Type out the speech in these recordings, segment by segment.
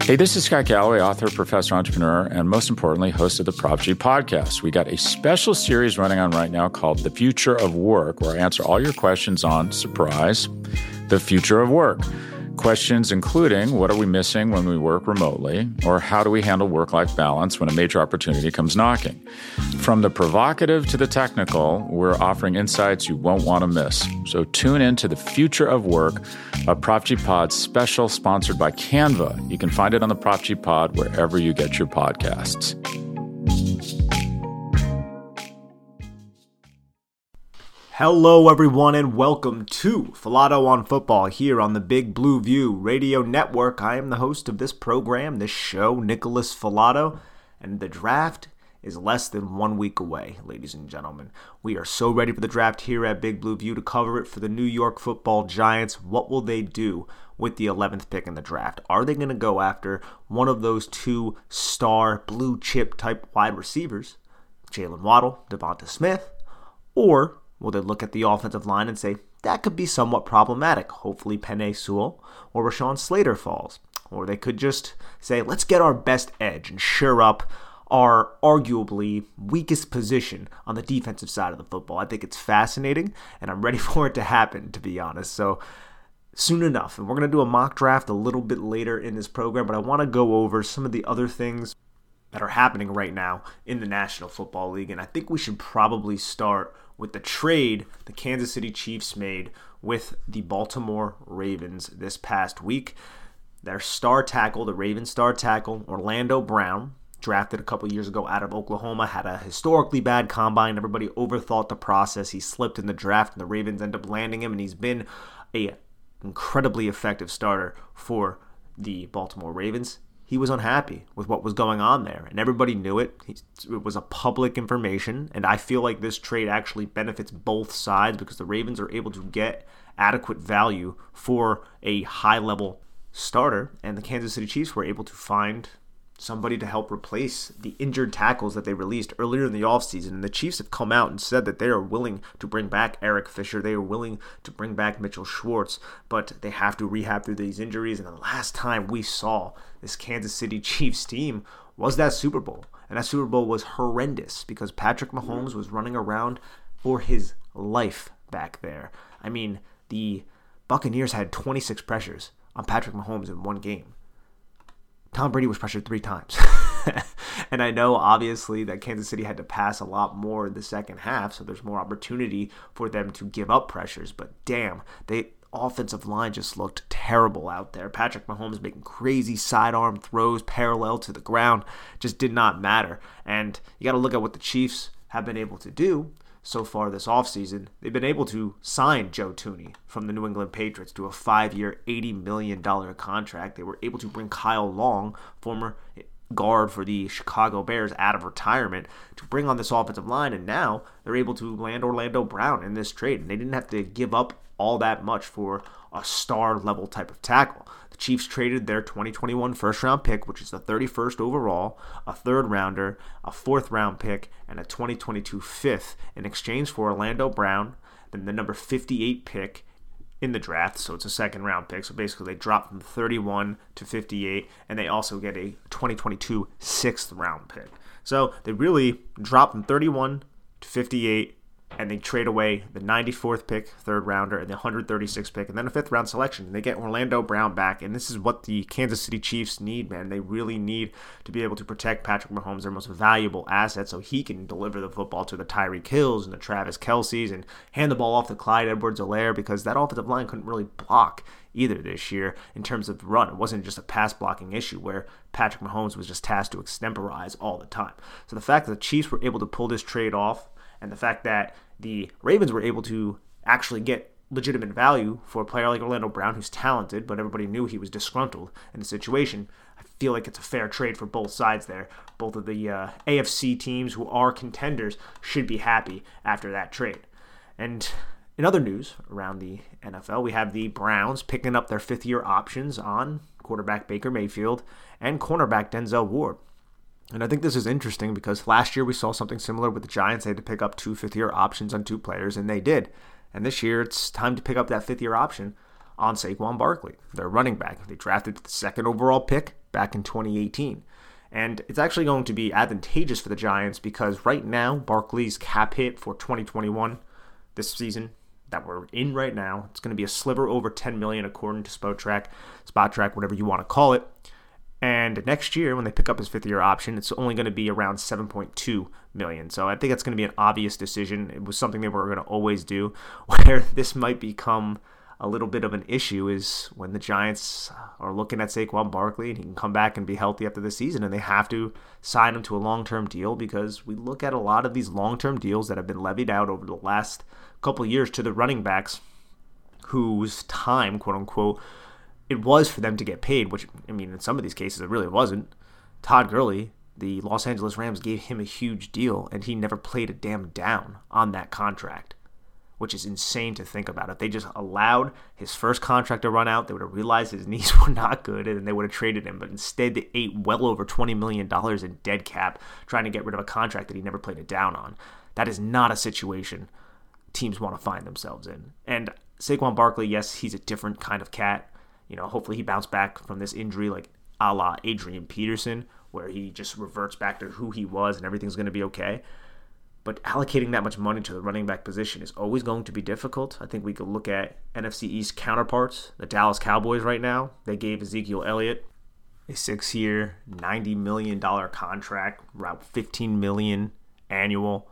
Hey, this is Scott Galloway, author, professor, entrepreneur, and most importantly, host of the Prop G podcast. We got a special series running on right now called The Future of Work, where I answer all your questions on, surprise, the future of work. Questions including, what are we missing when we work remotely? Or how do we handle work-life balance when a major opportunity comes knocking? From the provocative to the technical, we're offering insights you won't want to miss. So tune in to The Future of Work, a Prop G Pod special sponsored by Canva. You can find it on the Prop G Pod wherever you get your podcasts. Hello, everyone, and welcome to Filato on Football here on the Big Blue View Radio Network. I am the host of this program, this show, Nicholas Filato, and the draft is less than 1 week away, ladies and gentlemen. We are so ready for the draft here at Big Blue View to cover it for the New York Football Giants. What will they do with the 11th pick in the draft? Are they going to go after one of those two star blue chip type wide receivers, Jalen Waddle, Devonta Smith, or will they look at the offensive line and say, that could be somewhat problematic? Hopefully Penei Sewell or Rashawn Slater falls. Or they could just say, let's get our best edge and shore up our arguably weakest position on the defensive side of the football. I think it's fascinating, and I'm ready for it to happen, to be honest. So soon enough, and we're going to do a mock draft a little bit later in this program, but I want to go over some of the other things that are happening right now in the National Football League, and I think we should probably start with the trade the Kansas City Chiefs made with the Baltimore Ravens this past week. Their star tackle, the Ravens star tackle, Orlando Brown, drafted a couple years ago out of Oklahoma, had a historically bad combine. Everybody overthought the process. He slipped in the draft, and the Ravens ended up landing him, and he's been an incredibly effective starter for the Baltimore Ravens. He was unhappy with what was going on there, and everybody knew it. It was a public information, and I feel like this trade actually benefits both sides because the Ravens are able to get adequate value for a high-level starter, and the Kansas City Chiefs were able to find somebody to help replace the injured tackles that they released earlier in the offseason. And the Chiefs have come out and said that they are willing to bring back Eric Fisher. They are willing to bring back Mitchell Schwartz, but they have to rehab through these injuries. And the last time we saw this Kansas City Chiefs team was that Super Bowl. And that Super Bowl was horrendous because Patrick Mahomes was running around for his life back there. I mean, the Buccaneers had 26 pressures on Patrick Mahomes in one game. Tom Brady was pressured 3 times. And I know, obviously, that Kansas City had to pass a lot more in the second half, so there's more opportunity for them to give up pressures. But damn, the offensive line just looked terrible out there. Patrick Mahomes making crazy sidearm throws parallel to the ground. Just did not matter. And you got to look at what the Chiefs have been able to do so far this offseason. They've been able to sign Joe Thuney from the New England Patriots to a 5-year, $80 million contract. They were able to bring Kyle Long, former guard for the Chicago Bears, out of retirement to bring on this offensive line, and now they're able to land Orlando Brown in this trade, and they didn't have to give up all that much for a star-level type of tackle. The Chiefs traded their 2021 first-round pick, which is the 31st overall, a third-rounder, a fourth-round pick, and a 2022 fifth in exchange for Orlando Brown, then the number 58 pick in the draft, so it's a second-round pick. So basically they drop from 31 to 58, and they also get a 2022 sixth-round pick. So they really drop from 31 to 58, and they trade away the 94th pick, third rounder, and the 136th pick, and then a fifth round selection. And they get Orlando Brown back, and this is what the Kansas City Chiefs need, man. They really need to be able to protect Patrick Mahomes, their most valuable asset, so he can deliver the football to the Tyreek Hills and the Travis Kelce's and hand the ball off to Clyde Edwards-Helaire, because that offensive line couldn't really block either this year in terms of the run. It wasn't just a pass blocking issue where Patrick Mahomes was just tasked to extemporize all the time. So the fact that the Chiefs were able to pull this trade off, and the fact that the Ravens were able to actually get legitimate value for a player like Orlando Brown, who's talented, but everybody knew he was disgruntled in the situation, I feel like it's a fair trade for both sides there. Both of the AFC teams who are contenders should be happy after that trade. And in other news around the NFL, we have the Browns picking up their fifth-year options on quarterback Baker Mayfield and cornerback Denzel Ward. And I think this is interesting because last year we saw something similar with the Giants. They had to pick up 2 fifth-year options on 2 players, and they did. And this year it's time to pick up that fifth-year option on Saquon Barkley, their running back. They drafted the 2nd overall pick back in 2018. And it's actually going to be advantageous for the Giants because right now, Barkley's cap hit for 2021, this season that we're in right now, it's going to be a sliver over $10 million according to Spot Track, whatever you want to call it. And next year, when they pick up his fifth-year option, it's only going to be around $7.2 million. So I think that's going to be an obvious decision. It was something they were going to always do. Where this might become a little bit of an issue is when the Giants are looking at Saquon Barkley and he can come back and be healthy after the season, and they have to sign him to a long-term deal because we look at a lot of these long-term deals that have been levied out over the last couple of years to the running backs whose time, quote-unquote, it was for them to get paid, which, I mean, in some of these cases, it really wasn't. Todd Gurley, the Los Angeles Rams gave him a huge deal, and he never played a damn down on that contract, which is insane to think about. If they just allowed his first contract to run out, they would have realized his knees were not good, and they would have traded him. But instead, they ate well over $20 million in dead cap trying to get rid of a contract that he never played a down on. That is not a situation teams want to find themselves in. And Saquon Barkley, yes, he's a different kind of cat. You know, hopefully he bounced back from this injury like a la Adrian Peterson, where he just reverts back to who he was and everything's going to be okay. But allocating that much money to the running back position is always going to be difficult. I think we could look at NFC East counterparts. The Dallas Cowboys right now, they gave Ezekiel Elliott a 6-year, $90 million contract, around $15 million annual.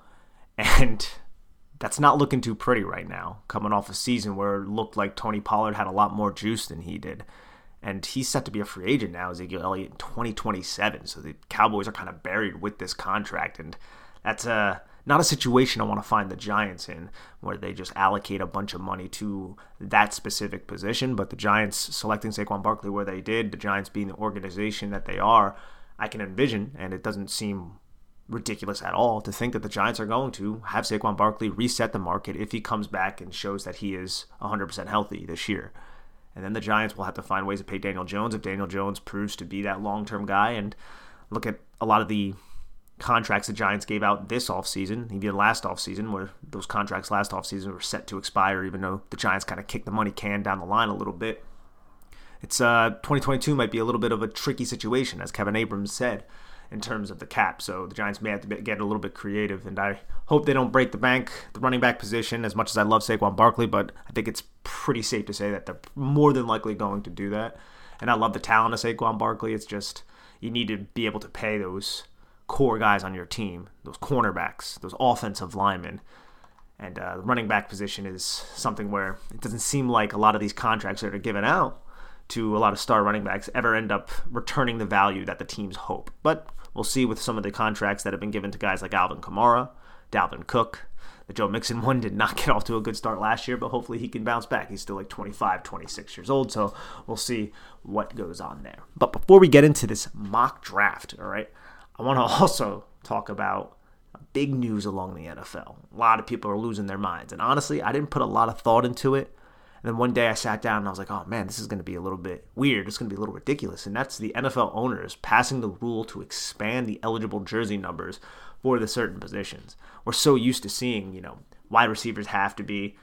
And that's not looking too pretty right now, coming off a season where it looked like Tony Pollard had a lot more juice than he did. And he's set to be a free agent now, Ezekiel Elliott, in 2027. So the Cowboys are kind of buried with this contract. And that's not a situation I want to find the Giants in, where they just allocate a bunch of money to that specific position. But the Giants selecting Saquon Barkley where they did, the Giants being the organization that they are, I can envision, and it doesn't seem ridiculous at all to think that the Giants are going to have Saquon Barkley reset the market if he comes back and shows that he is 100% healthy this year. And then the Giants will have to find ways to pay Daniel Jones if Daniel Jones proves to be that long-term guy. And look at a lot of the contracts the Giants gave out this offseason, even last offseason, where those contracts last offseason were set to expire, even though the Giants kind of kicked the money can down the line a little bit. It's 2022 might be a little bit of a tricky situation, as Kevin Abrams said, in terms of the cap. So the Giants may have to get a little bit creative, and I hope they don't break the bank, the running back position, as much as I love Saquon Barkley, but I think it's pretty safe to say that they're more than likely going to do that. And I love the talent of Saquon Barkley. It's just you need to be able to pay those core guys on your team, those cornerbacks, those offensive linemen. And the running back position is something where it doesn't seem like a lot of these contracts that are given out to a lot of star running backs ever end up returning the value that the teams hope. But we'll see with some of the contracts that have been given to guys like Alvin Kamara, Dalvin Cook. The Joe Mixon one did not get off to a good start last year, but hopefully he can bounce back. He's still like 25, 26 years old, so we'll see what goes on there. But before we get into this mock draft, all right, I want to also talk about big news along the NFL. A lot of people are losing their minds, and honestly, I didn't put a lot of thought into it. And then one day I sat down and I was like, oh man, this is going to be a little bit weird. It's going to be a little ridiculous. And that's the NFL owners passing the rule to expand the eligible jersey numbers for the certain positions. We're so used to seeing, wide receivers have to be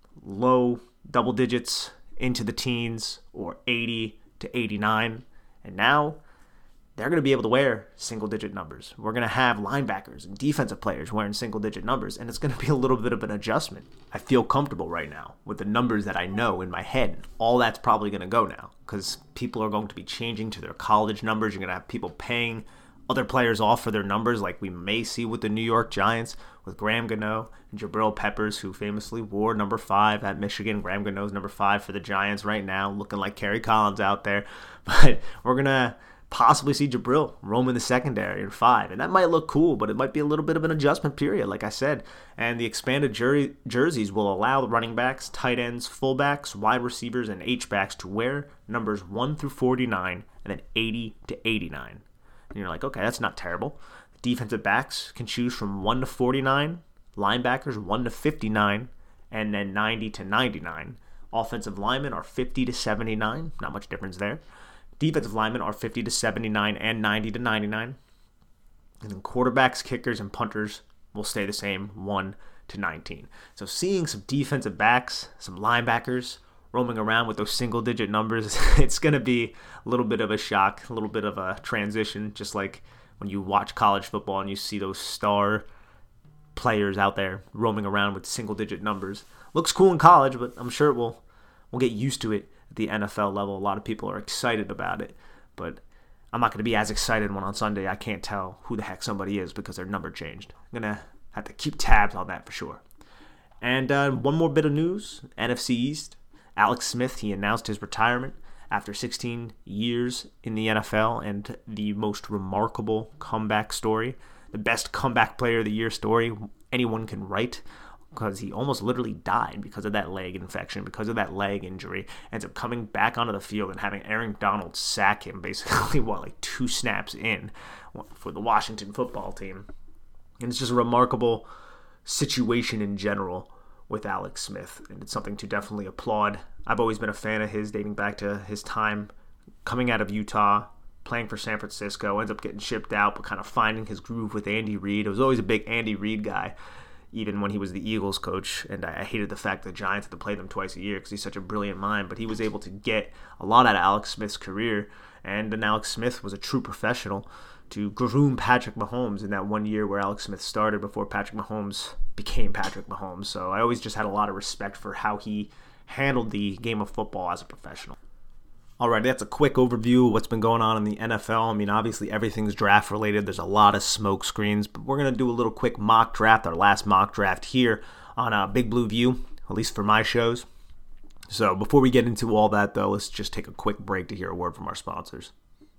low double digits into the teens or 80 to 89. And now they're going to be able to wear single-digit numbers. We're going to have linebackers and defensive players wearing single-digit numbers, and it's going to be a little bit of an adjustment. I feel comfortable right now with the numbers that I know in my head. All that's probably going to go now because people are going to be changing to their college numbers. You're going to have people paying other players off for their numbers like we may see with the New York Giants with Graham Gano and Jabril Peppers, who famously wore number 5 at Michigan. Graham Gano's number 5 for the Giants right now, looking like Kerry Collins out there. But we're going to possibly see Jabril roam in the secondary in 5. And that might look cool, but it might be a little bit of an adjustment period, like I said. And the expanded jerseys will allow the running backs, tight ends, fullbacks, wide receivers, and H-backs to wear numbers 1 through 49 and then 80 to 89. And you're like, okay, that's not terrible. Defensive backs can choose from 1 to 49, linebackers 1 to 59, and then 90 to 99. Offensive linemen are 50 to 79, not much difference there. Defensive linemen are 50 to 79 and 90 to 99. And then quarterbacks, kickers, and punters will stay the same, 1 to 19. So seeing some defensive backs, some linebackers roaming around with those single-digit numbers, it's going to be a little bit of a shock, a little bit of a transition, just like when you watch college football and you see those star players out there roaming around with single-digit numbers. Looks cool in college, but I'm sure we'll get used to it at the NFL level. A lot of people are excited about it, but I'm not going to be as excited when on Sunday I can't tell who the heck somebody is because their number changed. I'm going to have to keep tabs on that for sure. And one more bit of news, NFC East. Alex Smith, he announced his retirement after 16 years in the NFL and the most remarkable comeback story, the best comeback player of the year story anyone can write, because he almost literally died because of that leg infection, because of that leg injury, ends up coming back onto the field and having Aaron Donald sack him basically, like 2 snaps in for the Washington football team. And it's just a remarkable situation in general with Alex Smith, and it's something to definitely applaud. I've always been a fan of his, dating back to his time coming out of Utah, playing for San Francisco, ends up getting shipped out, but kind of finding his groove with Andy Reid. I was always a big Andy Reid guy, even when he was the Eagles coach, and I hated the fact that the Giants had to play them twice a year because he's such a brilliant mind, but he was able to get a lot out of Alex Smith's career, and then Alex Smith was a true professional to groom Patrick Mahomes in that 1 year where Alex Smith started before Patrick Mahomes became Patrick Mahomes. So I always just had a lot of respect for how he handled the game of football as a professional. Alright, that's a quick overview of what's been going on in the NFL. I mean, obviously everything's draft related. There's a lot of smoke screens, but we're going to do a little quick mock draft, our last mock draft here on Big Blue View, at least for my shows. So before we get into all that, though, let's just take a quick break to hear a word from our sponsors.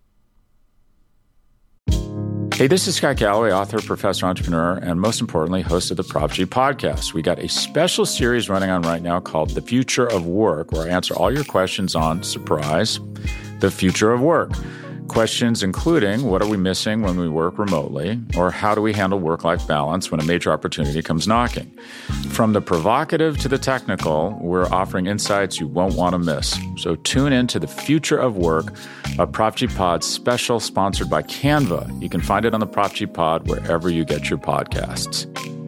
Hey, this is Scott Galloway, author, professor, entrepreneur, and most importantly, host of the Prop G podcast. We got a special series running on right now called The Future of Work, where I answer all your questions on, surprise, the future of work. Questions including, what are we missing when we work remotely? Or how do we handle work-life balance when a major opportunity comes knocking? From the provocative to the technical, we're offering insights you won't want to miss. So tune in to The Future of Work, a Prop G Pod special sponsored by Canva. You can find it on the Prop G Pod wherever you get your podcasts.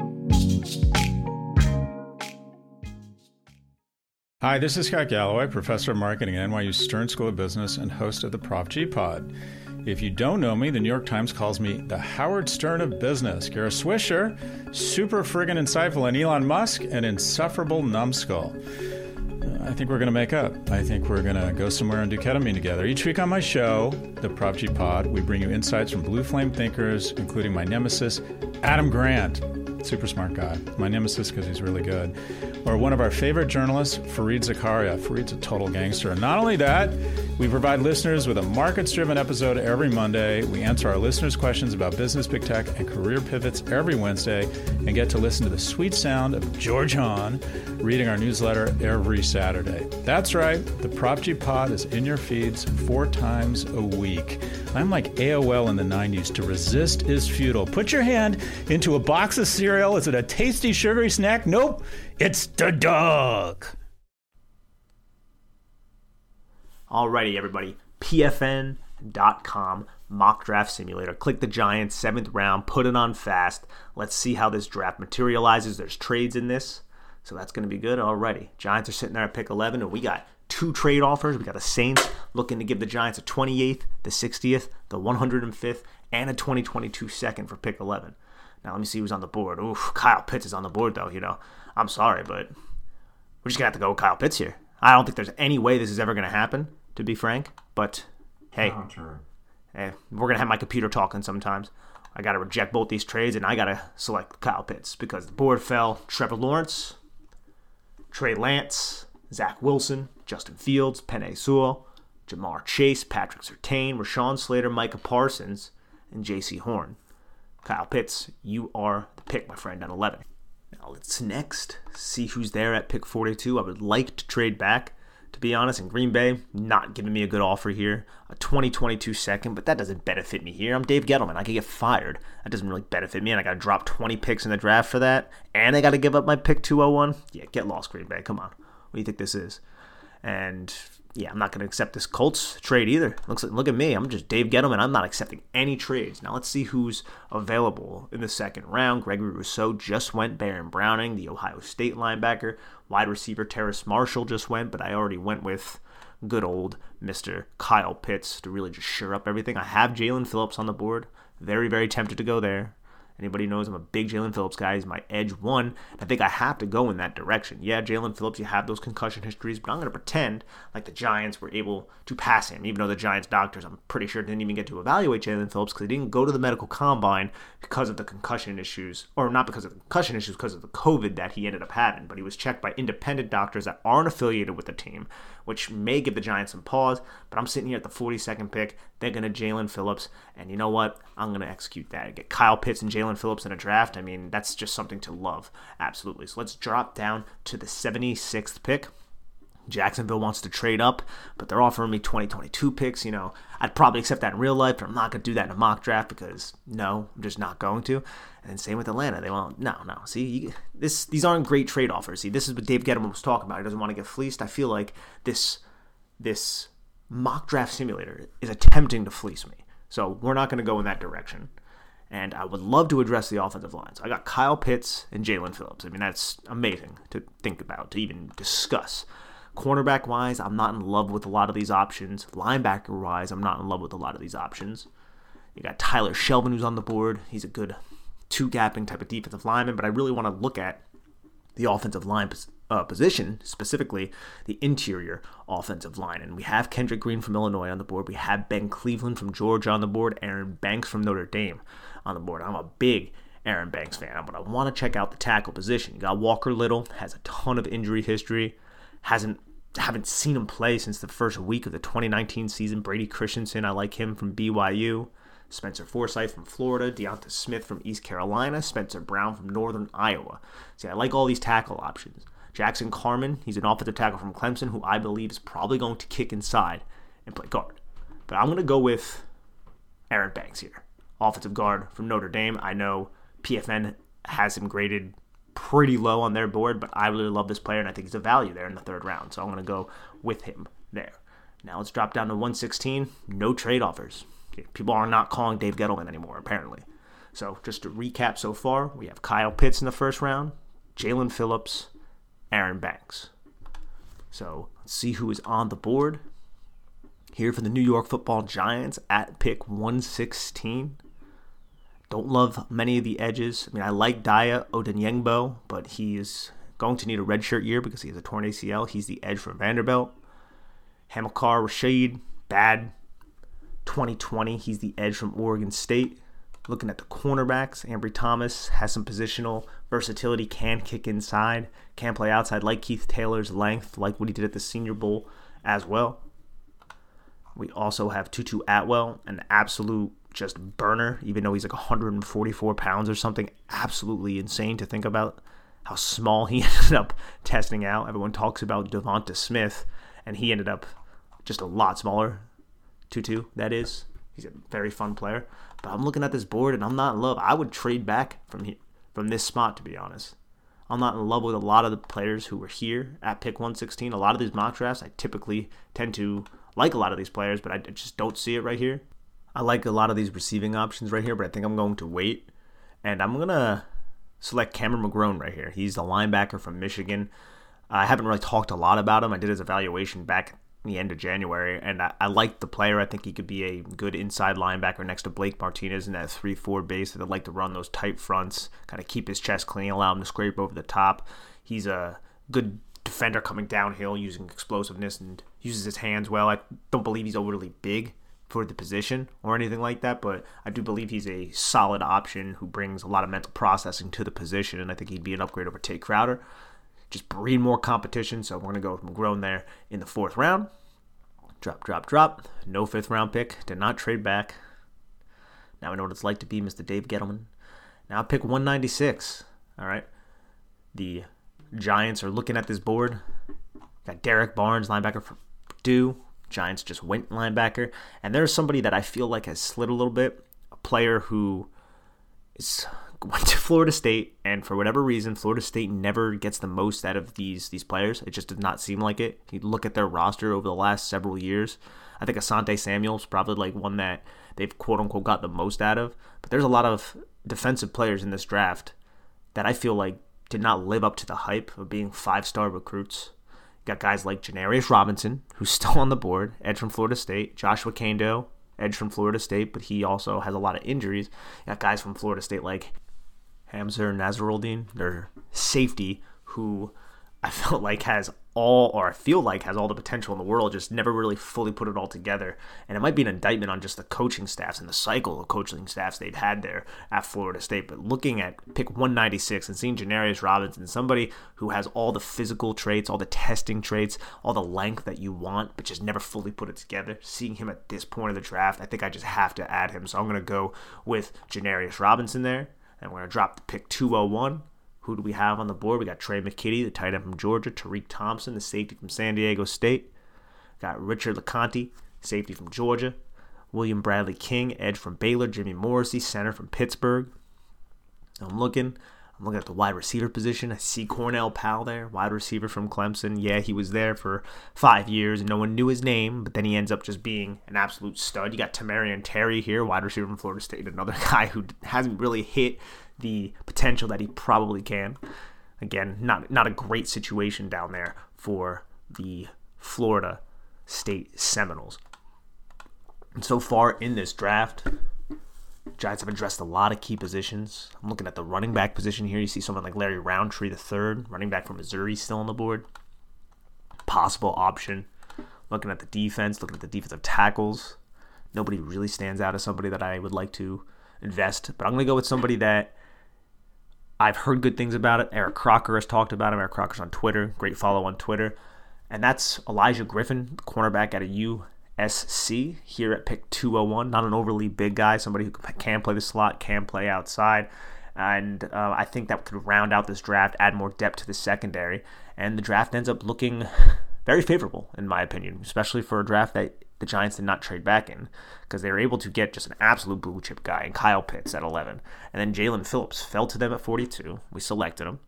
Hi, this is Scott Galloway, professor of marketing at NYU Stern School of Business and host of the Prop G Pod. If you don't know me, the New York Times calls me the Howard Stern of business. Kara Swisher, super friggin' insightful, and Elon Musk, an insufferable numbskull. I think we're going to make up. I think we're going to go somewhere and do ketamine together. Each week on my show, the Prop G Pod, we bring you insights from blue flame thinkers, including my nemesis, Adam Grant. Super smart guy. My nemesis because he's really good. Or one of our favorite journalists, Fareed Zakaria. Fareed's a total gangster. And not only that, we provide listeners with a markets-driven episode every Monday. We answer our listeners' questions about business, big tech, and career pivots every Wednesday, and get to listen to the sweet sound of George Hahn reading our newsletter every Saturday. That's right. The Prop G Pod is in your feeds 4 times a week. I'm like AOL in the 90s. To resist is futile. Put your hand into a box of cereal. Is it a tasty, sugary snack? Nope. It's the dog. Alrighty, everybody. PFN.com mock draft simulator. Click the Giants 7th round. Put it on fast. Let's see how this draft materializes. There's trades in this, so that's going to be good. Alrighty. Giants are sitting there at pick 11, and we got 2 trade offers. We got the Saints looking to give the Giants a 28th, the 60th, the 105th, and a 2022 second for pick 11. Now, let me see who's on the board. Oof, Kyle Pitts is on the board, though. I'm sorry, but we're just going to have to go with Kyle Pitts here. I don't think there's any way this is ever going to happen, to be frank. But, hey, we're going to have my computer talking sometimes. I got to reject both these trades, and I got to select Kyle Pitts because the board fell Trevor Lawrence, Trey Lance, Zach Wilson, Justin Fields, Penei Sewell, Jamar Chase, Patrick Surtain, Rashawn Slater, Micah Parsons, and J.C. Horn. Kyle Pitts, you are the pick, my friend, at 11. Now let's next see who's there at pick 42. I would like to trade back, to be honest, in Green Bay. Not giving me a good offer here. A 2022 second, but that doesn't benefit me here. I'm Dave Gettleman. I could get fired. That doesn't really benefit me, and I got to drop 20 picks in the draft for that, and I got to give up my pick 201. Yeah, get lost, Green Bay. Come on. What do you think this is? And I'm not going to accept this Colts trade either. Look at me. I'm just Dave Gettleman. I'm not accepting any trades. Now let's see who's available in the second round. Gregory Rousseau just went. Baron Browning, the Ohio State linebacker. Wide receiver Terrace Marshall just went, but I already went with good old Mr. Kyle Pitts to really just shore up everything. I have Jalen Phillips on the board. Very, very tempted to go there. Anybody knows I'm a big Jalen Phillips guy. He's my edge one. I think I have to go in that direction. Yeah, Jalen Phillips, you have those concussion histories, but I'm going to pretend like the Giants were able to pass him, even though the Giants doctors, I'm pretty sure, didn't even get to evaluate Jalen Phillips because they didn't go to the medical combine because of the concussion issues, or not because of the concussion issues, because of the COVID that he ended up having. But he was checked by independent doctors that aren't affiliated with the team, which may give the Giants some pause. But I'm sitting here at the 42nd pick, thinking of Jalen Phillips, and you know what? I'm going to execute that. Get Kyle Pitts and Jalen Phillips in a draft. I mean, that's just something to love. Absolutely. So let's drop down to the 76th pick. Jacksonville wants to trade up, but they're offering me 2022 picks. You know, I'd probably accept that in real life, but I'm not going to do that in a mock draft because, no, I'm just not going to. And then same with Atlanta. They won't. No. See, these aren't great trade offers. See, this is what Dave Gettleman was talking about. He doesn't want to get fleeced. I feel like this mock draft simulator is attempting to fleece me. So we're not going to go in that direction. And I would love to address the offensive line. So I got Kyle Pitts and Jalen Phillips. I mean, that's amazing to think about, to even discuss. Cornerback-wise, I'm not in love with a lot of these options. Linebacker-wise, I'm not in love with a lot of these options. You got Tyler Shelvin, who's on the board. He's a good two-gapping type of defensive lineman, but I really want to look at the offensive line position, specifically the interior offensive line. And we have Kendrick Green from Illinois on the board. We have Ben Cleveland from Georgia on the board. Aaron Banks from Notre Dame on the board. I'm a big Aaron Banks fan, but I want to check out the tackle position. You got Walker Little, has a ton of injury history. Haven't seen him play since the first week of the 2019 season. Brady Christensen, I like him from BYU. Spencer Forsythe from Florida. Deonta Smith from East Carolina. Spencer Brown from Northern Iowa. See, I like all these tackle options. Jackson Carman, he's an offensive tackle from Clemson who I believe is probably going to kick inside and play guard. But I'm going to go with Aaron Banks here. Offensive guard from Notre Dame. I know PFN has him graded pretty low on their board, but I really love this player, and I think he's a value there in the third round. So I'm going to go with him there. Now let's drop down to 116. No trade offers. People are not calling Dave Gettleman anymore, apparently. So just to recap so far, we have Kyle Pitts in the first round, Jalen Phillips, Aaron Banks. So let's see who is on the board. Here for the New York Football Giants at pick 116. Don't love many of the edges. I mean, I like Daya Odeyingbo, but he is going to need a redshirt year because he has a torn ACL. He's the edge from Vanderbilt. Hamilcar Rashed, bad 2020. He's the edge from Oregon State. Looking at the cornerbacks, Ambry Thomas has some positional versatility, can kick inside, can play outside, like Keith Taylor's length, like what he did at the Senior Bowl as well. We also have Tutu Atwell, an absolute just burner, even though he's like 144 pounds or something. Absolutely insane to think about how small he ended up testing out. Everyone talks about Devonta Smith, and he ended up just a lot smaller. Tutu, that is. He's a very fun player. But I'm looking at this board, and I'm not in love. I would trade back from this spot, to be honest. I'm not in love with a lot of the players who were here at pick 116. A lot of these mock drafts, I typically tend to like a lot of these players, but I just don't see it right here. I like a lot of these receiving options right here, but I think I'm going to wait. And I'm going to select Cameron McGrone right here. He's the linebacker from Michigan. I haven't really talked a lot about him. I did his evaluation back in the end of January, and I like the player. I think he could be a good inside linebacker next to Blake Martinez in that 3-4 base that like to run those tight fronts, kind of keep his chest clean, allow him to scrape over the top. He's a good defender coming downhill using explosiveness and uses his hands well. I don't believe he's overly big for the position or anything like that, but I do believe he's a solid option who brings a lot of mental processing to the position, and I think he'd be an upgrade over Tate Crowder. Just breed more competition, so we're going to go with McGrone there in the 4th round. Drop. No 5th round pick. Did not trade back. Now I know what it's like to be Mr. Dave Gettleman. Now pick 196. All right. The Giants are looking at this board. Got Derek Barnes, linebacker for Purdue. Giants just went linebacker. And there's somebody that I feel like has slid a little bit. A player who is went to Florida State, and for whatever reason, Florida State never gets the most out of these players. It just does not seem like it. If you look at their roster over the last several years, I think Asante Samuel's probably like one that they've quote-unquote got the most out of. But there's a lot of defensive players in this draft that I feel like did not live up to the hype of being 5-star recruits. You got guys like Janarius Robinson, who's still on the board, edge from Florida State. Joshua Kando, edge from Florida State, but he also has a lot of injuries. You got guys from Florida State like Hamza Nazaruddin, their safety, who I feel like has all the potential in the world, just never really fully put it all together. And it might be an indictment on just the coaching staffs and the cycle of coaching staffs they've had there at Florida State. But looking at pick 196 and seeing Janarius Robinson, somebody who has all the physical traits, all the testing traits, all the length that you want, but just never fully put it together, seeing him at this point of the draft, I think I just have to add him. So I'm going to go with Janarius Robinson there. And we're going to drop the pick 201. Who do we have on the board? We got Trey McKitty, the tight end from Georgia. Tariq Thompson, the safety from San Diego State. Got Richard LeConte, safety from Georgia. William Bradley King, edge from Baylor. Jimmy Morrissey, center from Pittsburgh. I'm looking at the wide receiver position. I see Cornell Powell there, wide receiver from Clemson. Yeah, he was there for 5 years, and no one knew his name, but then he ends up just being an absolute stud. You got Tamarian Terry here, wide receiver from Florida State, another guy who hasn't really hit the potential that he probably can. Again, not a great situation down there for the Florida State Seminoles. And so far in this draft, Giants have addressed a lot of key positions. I'm looking at the running back position here. You see someone like Larry Roundtree III, running back from Missouri, still on the board. Possible option. Looking at the defense, looking at the defensive tackles. Nobody really stands out as somebody that I would like to invest. But I'm going to go with somebody that I've heard good things about it. Eric Crocker has talked about him. Eric Crocker's on Twitter. Great follow on Twitter. And that's Elijah Griffin, cornerback out of USC here at pick 201. Not an overly big guy. Somebody who can play the slot, can play outside. And I think that could round out this draft, add more depth to the secondary. And the draft ends up looking very favorable, in my opinion, especially for a draft that the Giants did not trade back in, because they were able to get just an absolute blue chip guy in Kyle Pitts at 11. And then Jalen Phillips fell to them at 42. We selected him.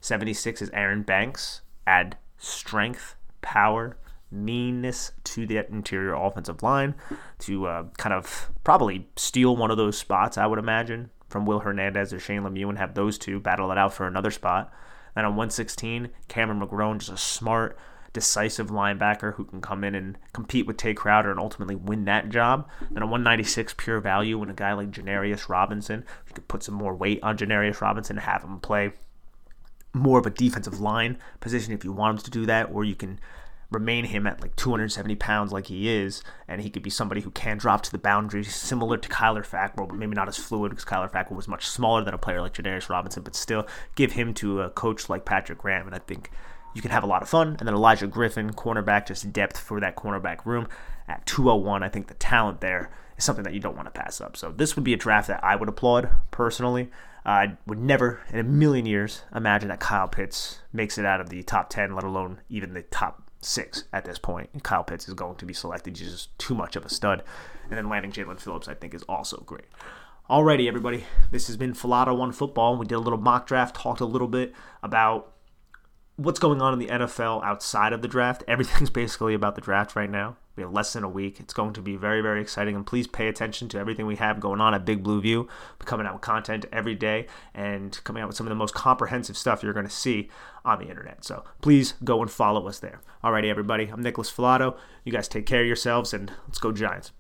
76 is Aaron Banks. Add strength, power, meanness to the interior offensive line to kind of probably steal one of those spots, I would imagine, from Will Hernandez or Shane Lemieux, and have those two battle it out for another spot. Then on 116, Cameron McGrone, just a smart, decisive linebacker who can come in and compete with Tay Crowder and ultimately win that job. Then a 196 pure value when a guy like Janarius Robinson, you could put some more weight on Janarius Robinson and have him play more of a defensive line position if you want him to do that, or you can remain him at like 270 pounds like he is, and he could be somebody who can drop to the boundaries, similar to Kyler Fackrell, but maybe not as fluid, because Kyler Fackrell was much smaller than a player like Janarius Robinson, but still give him to a coach like Patrick Graham, and I think you can have a lot of fun. And then Elijah Griffin, cornerback, just depth for that cornerback room at 201. I think the talent there is something that you don't want to pass up. So this would be a draft that I would applaud personally. I would never in a million years imagine that Kyle Pitts makes it out of the top 10, let alone even the top 6 at this point. And Kyle Pitts is going to be selected. He's just too much of a stud. And then landing Jalen Phillips, I think, is also great. Alrighty, everybody. This has been Filato on Football. We did a little mock draft, talked a little bit about what's going on in the NFL outside of the draft. Everything's basically about the draft right now. We have less than a week. It's going to be very, very exciting. And please pay attention to everything we have going on at Big Blue View. We're coming out with content every day and coming out with some of the most comprehensive stuff you're going to see on the internet. So please go and follow us there. Alrighty, everybody. I'm Nicholas Filato. You guys take care of yourselves, and let's go Giants.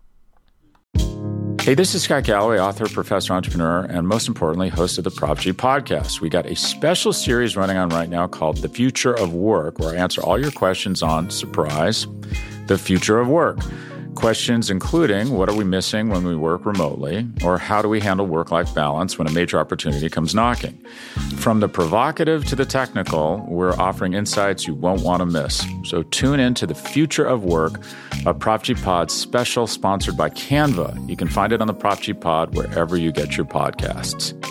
Hey, this is Scott Galloway, author, professor, entrepreneur, and most importantly, host of the Prop G podcast. We got a special series running on right now called The Future of Work, where I answer all your questions on, surprise, the future of work. Questions including, what are we missing when we work remotely? Or how do we handle work-life balance when a major opportunity comes knocking? From the provocative to the technical, we're offering insights you won't want to miss. So tune in to The Future of Work, a Prop G Pod special sponsored by Canva. You can find it on the Prop G Pod wherever you get your podcasts.